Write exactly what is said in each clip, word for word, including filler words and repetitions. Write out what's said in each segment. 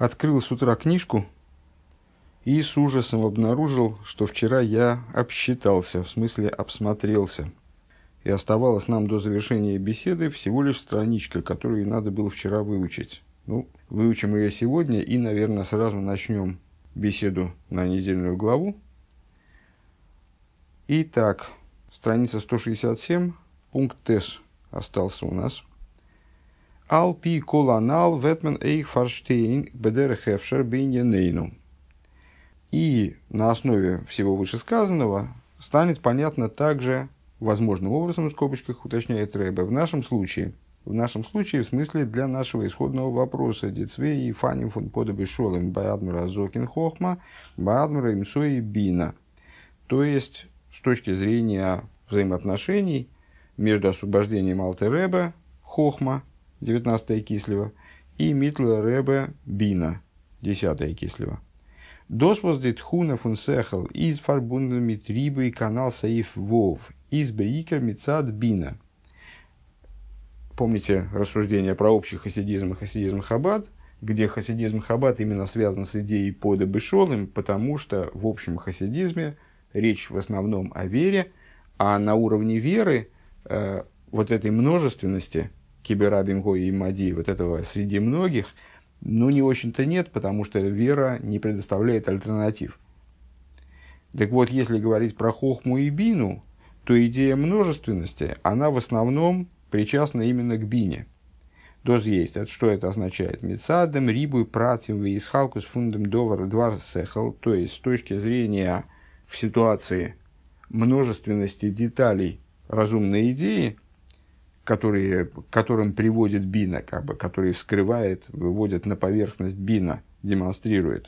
Открыл с утра книжку и с ужасом обнаружил, что вчера я обсчитался, в смысле обсмотрелся. И оставалось нам до завершения беседы всего лишь страничка, которую надо было вчера выучить. Ну, выучим ее сегодня и, наверное, сразу начнем беседу на недельную главу. Итак, страница сто шестьдесят семь, пункт Тес остался у нас. Алпи коланал ветмен эйх фарштейн бедерхевшер биньянейну. И на основе всего вышесказанного станет понятно также, возможным образом, в скобочках уточняет Ребе, в нашем случае, в нашем случае, в смысле для нашего исходного вопроса, децвей и фаним фон подобы шолем баадмара зокин хохма, баадмара имсои бина. То есть, с точки зрения взаимоотношений между освобождением Алтер Ребе, хохма, девятнадцатое кислево, и Митла Ребе бина, десятое кислево. Das, was die Tchuna von Sechel ist verbunden mit Ribe Kanal Saif Вов, ist Beikер Мицад Бина. Помните рассуждение про общий хасидизм и хасидизм Хаббат, где хасидизм Хаббат именно связан с идеей пода бешолым, потому что в общем хасидизме речь в основном о вере, а на уровне веры э, вот этой множественности киберабим гой и мади, вот этого среди многих, ну, не очень-то нет, потому что вера не предоставляет альтернатив. Так вот, если говорить про хохму и бину, то идея множественности, она в основном причастна именно к бине. Доз есть. Это, что это означает? Мецадем, рибу, пратим, вейсхалкус, фундам, довар, двар, сехал. То есть, с точки зрения в ситуации множественности деталей разумной идеи, которые, к которым приводит бина, как бы, которые вскрывает, выводит на поверхность бина, демонстрирует.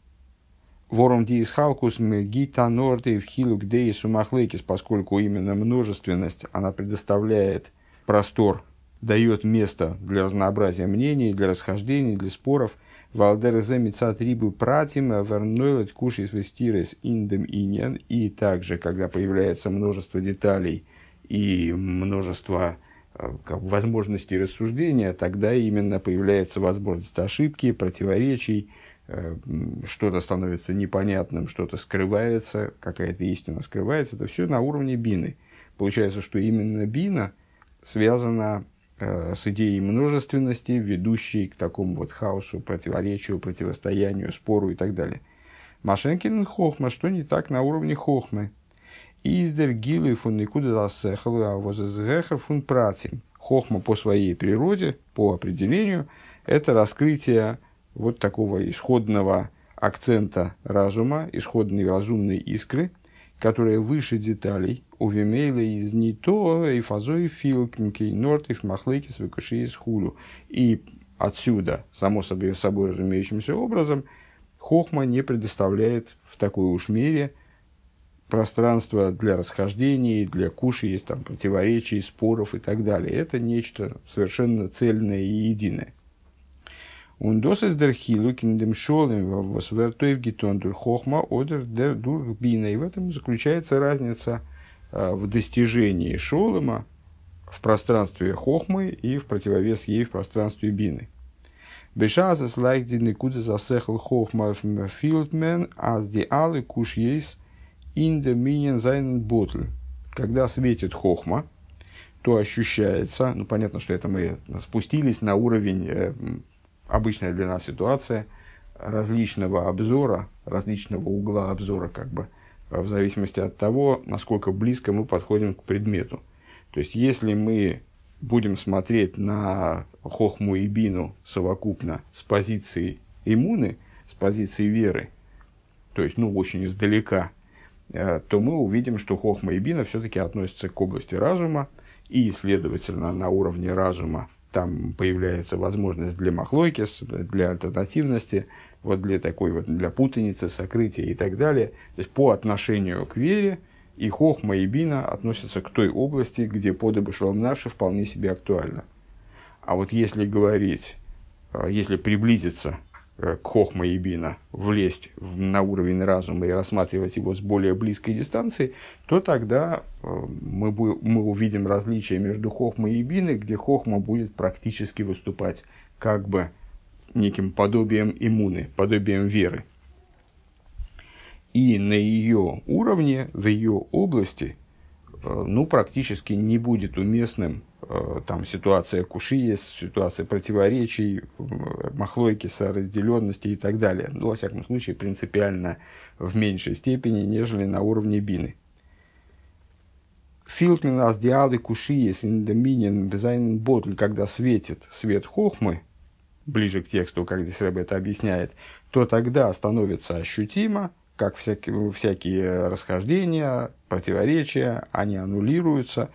Ворум диис халкус гита норды в хилук деис умахлейкис, поскольку именно множественность, она предоставляет простор, дает место для разнообразия мнений, для расхождений, для споров. Валдерезе мицат рибу пратим вернойлет кушис вестирес индем иньян. И также, когда появляется множество деталей и множество возможностей рассуждения, тогда именно появляется возможность ошибки, противоречий, что-то становится непонятным, что-то скрывается, какая-то истина скрывается. Это все на уровне бины. Получается, что именно бина связана с идеей множественности, ведущей к такому вот хаосу, противоречию, противостоянию, спору и так далее. Машенкин хохма, что не так на уровне хохмы. Издер гилу фун никуда засехал, а воззехар фун пратим. Хохма по своей природе, по определению, это раскрытие вот такого исходного акцента разума, исходной разумной искры, которая выше деталей. Увимейла из нито и фазой филкнки нортив махлейкис выкуши из хулю. И отсюда, само собой, собой разумеющимся образом, хохма не предоставляет в такой уж мере пространство для расхождений, для куши, есть там противоречий, споров и так далее. Это нечто совершенно цельное и единое. Ундос из дерхилу киндем шолем восвертоев гитондур хохма одер дер дурбина. И в этом заключается разница э, в достижении шолема в пространстве хохмы и в противовес ей в пространстве бины. Бешазес лайк ди никуда засехал хохма филдмен, аз ди алы куш есть in the minion sein bottle. Когда светит хохма, то ощущается, ну понятно, что это мы спустились на уровень, э, обычная для нас ситуация, различного обзора, различного угла обзора, как бы, в зависимости от того, насколько близко мы подходим к предмету. То есть, если мы будем смотреть на хохму и бину совокупно с позиции иммуны, с позиции веры, то есть, ну, очень издалека, то мы увидим, что хохма и бина все-таки относятся к области разума, и, следовательно, на уровне разума там появляется возможность для махлойкис, для альтернативности, вот для такой вот, для путаницы, сокрытия и так далее. То есть, по отношению к вере и хохма, и бина относятся к той области, где подобы шаломнавши вполне себе актуально. А вот если говорить, если приблизиться к хохма и бина, влезть на уровень разума и рассматривать его с более близкой дистанции, то тогда мы, мы увидим различия между хохмой и биной, где хохма будет практически выступать как бы неким подобием иммуны, подобием веры. И на ее уровне, в ее области, ну, практически не будет уместным там ситуация кушиес, ситуация противоречий, махлойкиса, разделенности и так далее. Ну, во всяком случае, принципиально в меньшей степени, нежели на уровне бины. Филтмен аз диалы кушиес индоминен безайн ботль, когда светит свет хохмы, ближе к тексту, как здесь Ребе это объясняет, то тогда становится ощутимо, как всякие, всякие расхождения, противоречия, они аннулируются.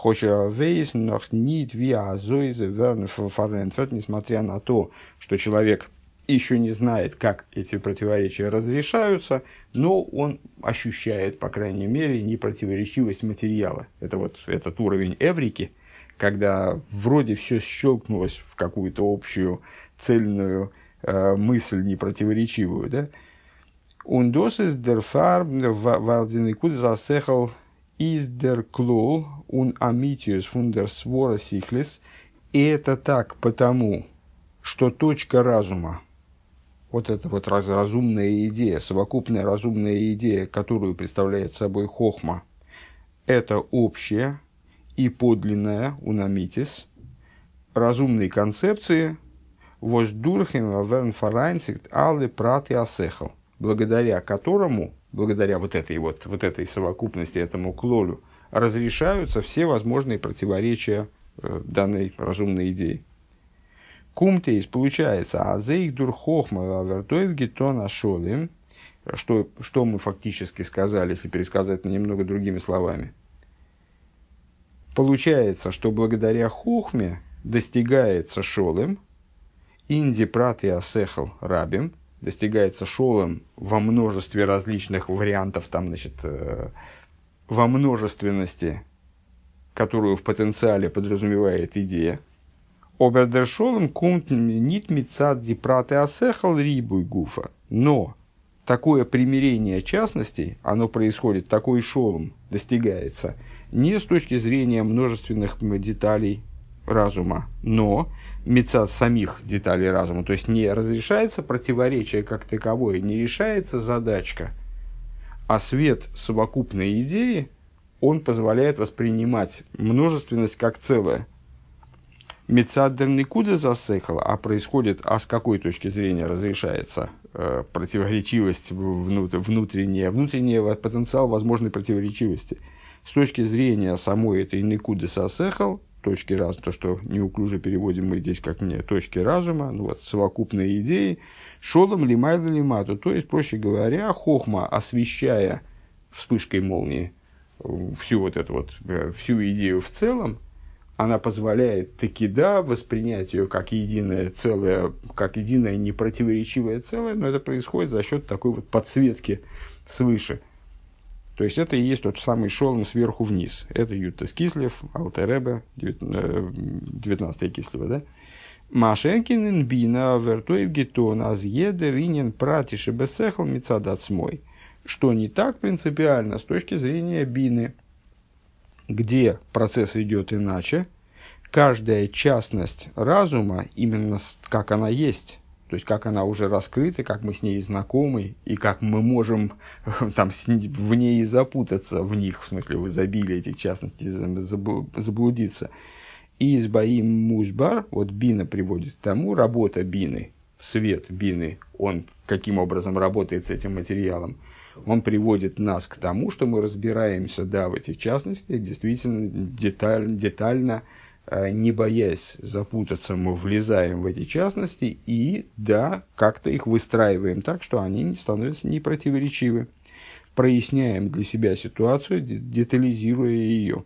Несмотря на то, что человек еще не знает, как эти противоречия разрешаются, но он ощущает, по крайней мере, непротиворечивость материала. Это вот этот уровень эврики, когда вроде все щелкнулось в какую-то общую цельную э, мысль непротиворечивую, да? Und das ist der Fall, weil die Nikude засехал из der Klol und Amitius von der Svora Sichlis. И это так потому, что точка разума, вот эта вот раз, разумная идея, совокупная разумная идея, которую представляет собой хохма, это общая и подлинная унамитис разумной концепции воздурхем верн фарайнсикт алле праты асехал, благодаря которому, благодаря вот этой вот, вот этой совокупности, этому клолю, разрешаются все возможные противоречия э, данной разумной идеи. Кумтейс получается, азейх дурхохма вертоев гетона шолим, что, что мы фактически сказали, если пересказать немного другими словами. Получается, что благодаря хохме достигается шолем, инди прат и асехал рабим, достигается шолем во множестве различных вариантов, там, значит, э, во множественности, которую в потенциале подразумевает идея. Обердер шолем кумт нит мицад ди прат и асехал рибуй гуфа. Но такое примирение частностей, оно происходит, такой шолем достигается не с точки зрения множественных деталей разума, но мицад самих деталей разума, то есть не разрешается противоречие как таковое, не решается задачка, а свет совокупной идеи, он позволяет воспринимать множественность как целое. Мицад дерникуда засехал, а происходит, а с какой точки зрения разрешается э, противоречивость внутренняя, внутренняя потенциал возможной противоречивости. С точки зрения самой этой никуды засехал, точки разума, то, что неуклюже переводим мы здесь как мне, точки разума, ну вот, совокупные идеи, шолом лимайда лимату, то есть, проще говоря, хохма, освещая вспышкой молнии всю вот эту вот, всю идею в целом, она позволяет таки да воспринять ее как единое целое, как единое непротиворечивое целое, но это происходит за счет такой вот подсветки свыше. То есть это и есть тот самый шолом сверху вниз. Это Ютас Кислев, Алтер Ребе, девятнадцатая Кислева, да? Машенкин бина вертоев гетон азъеде ринен пратиши бесехал мицадацмой. Что не так принципиально с точки зрения бины, где процесс идет иначе, каждая частность разума, именно как она есть, то есть как она уже раскрыта, как мы с ней знакомы, и как мы можем там, в ней запутаться, в них, в смысле в изобилии этих частностей, заблудиться. И из Баим Музбар, вот бина приводит к тому, работа бины, свет бины, он каким образом работает с этим материалом, он приводит нас к тому, что мы разбираемся, да, в этих частностях, действительно деталь, детально, не боясь запутаться, мы влезаем в эти частности и, да, как-то их выстраиваем так, что они становятся непротиворечивы. Проясняем для себя ситуацию, детализируя ее.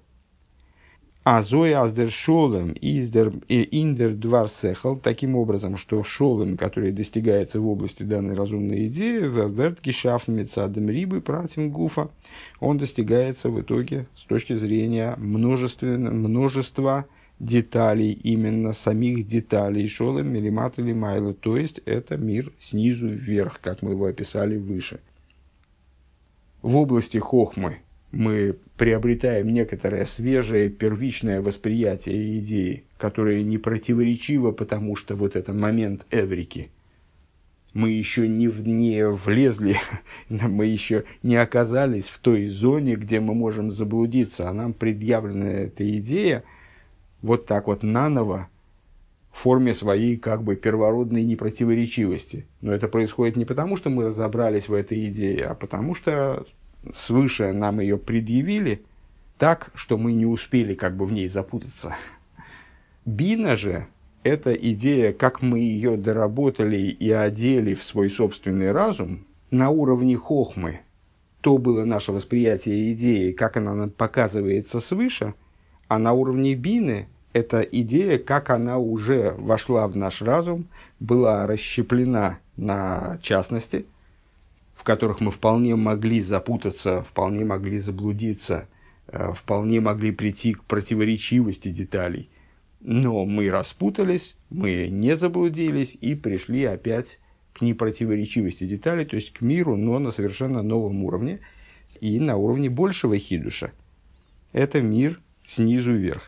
А зоя аздер шолем индер двар сехал, таким образом, что шолем, который достигается в области данной разумной идеи, в вертгешафн мецадем рибы пратим гуфа, он достигается в итоге с точки зрения множественного, множества деталей, именно самих деталей шолем милимат или майла, то есть это мир снизу вверх, как мы его описали выше. В области хохмы мы приобретаем некоторое свежее первичное восприятие идеи, которое не противоречиво, потому что вот это момент эврики. Мы еще не, в, не влезли, мы еще не оказались в той зоне, где мы можем заблудиться, а нам предъявлена эта идея вот так вот наново, в форме своей как бы первородной непротиворечивости. Но это происходит не потому, что мы разобрались в этой идее, а потому что свыше нам ее предъявили так, что мы не успели как бы в ней запутаться. Бина же – это идея, как мы ее доработали и одели в свой собственный разум на уровне хохмы. То было наше восприятие идеи, как она нам показывается свыше, а на уровне бины – это идея, как она уже вошла в наш разум, была расщеплена на частности, в которых мы вполне могли запутаться, вполне могли заблудиться, вполне могли прийти к противоречивости деталей. Но мы распутались, мы не заблудились и пришли опять к непротиворечивости деталей, то есть к миру, но на совершенно новом уровне и на уровне большего хидуша. Это мир снизу вверх.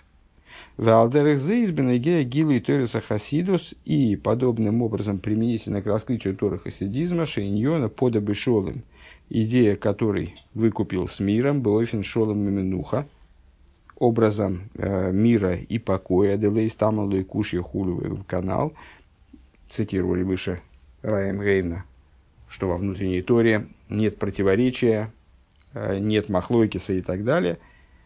И подобным образом применительно к раскрытию Торы хасидизма шейньона подобы шолем, идея которой выкупил с миром, боофен шолем мименуха, образом э, мира и покоя, делей стамалу и кушья хулю канал, цитировали выше Раем Гейна, что во внутренней Торе нет противоречия, э, нет махлойкиса и так далее.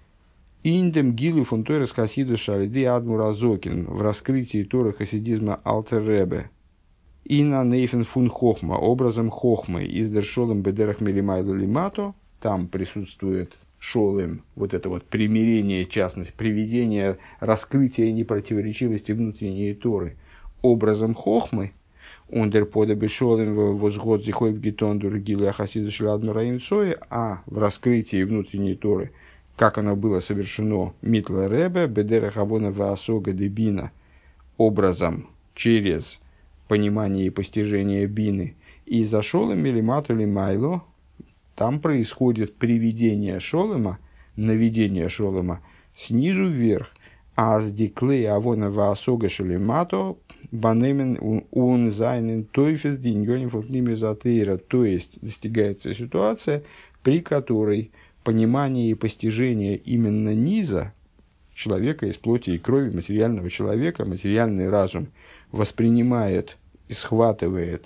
Индем гилу фун Торес хасиду шалиды адмуразокин в раскрытии Торы хасидизма Алтер Ребе. Ина нейфен фун хохма, образом хохмы, издер шолем бедерах милимайду лимато, там присутствует шолем, вот это вот примирение, частность, приведение, раскрытие непротиворечивости внутренней Торы, образом хохмы, ундер подобы шолем возгод зихой в гитондур гилу хасиду шалиду раимцои, а в раскрытии внутренней Торы, как оно было совершено Митла Ребе, Бедера Хавона Ваасога де Бина, образом через понимание и постижение Бины, и за Шолем или Мату или Майло, там происходит приведение Шолема, наведение Шолема снизу вверх, а с Диклей Авона Ваасога Шелемато, Банемен ун зайнен тойфес диньоним фунтними затыра, то есть достигается ситуация, при которой понимание и постижение именно низа человека из плоти и крови, материального человека, материальный разум воспринимает и схватывает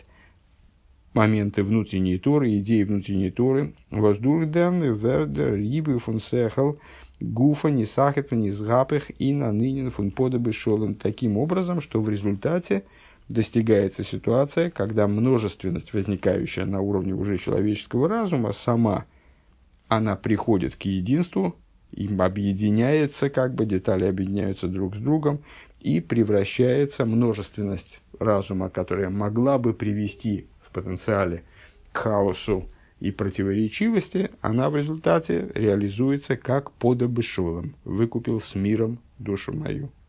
моменты внутренней Торы, идеи внутренней Торы, воздурдам, вердер, рибы, фун сехал, гуфа, нисахет, низгапых и нанынен фун подобы шолом, таким образом, что в результате достигается ситуация, когда множественность, возникающая на уровне уже человеческого разума, сама она приходит к единству, им объединяется, как бы детали объединяются друг с другом, и превращается множественность разума, которая могла бы привести в потенциале к хаосу и противоречивости, она в результате реализуется как подобы шолом, выкупил с миром душу мою.